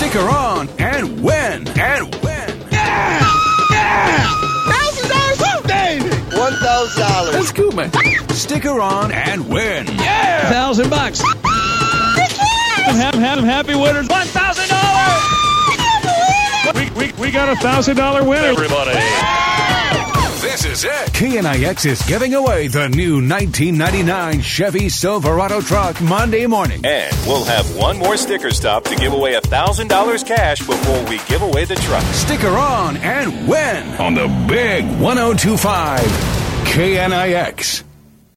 Stick around and win. Yeah! $1,000, baby! $1,000. That's cool, man. Stick around and win. Yeah! $1,000. Have happy winners. $1,000. We got a $1,000 winner. Everybody. This is it. KNIX is giving away the new 1999 Chevy Silverado truck Monday morning. And we'll have one more sticker stop to give away $1,000 cash before we give away the truck. Stick around and win on the big 102.5 KNIX.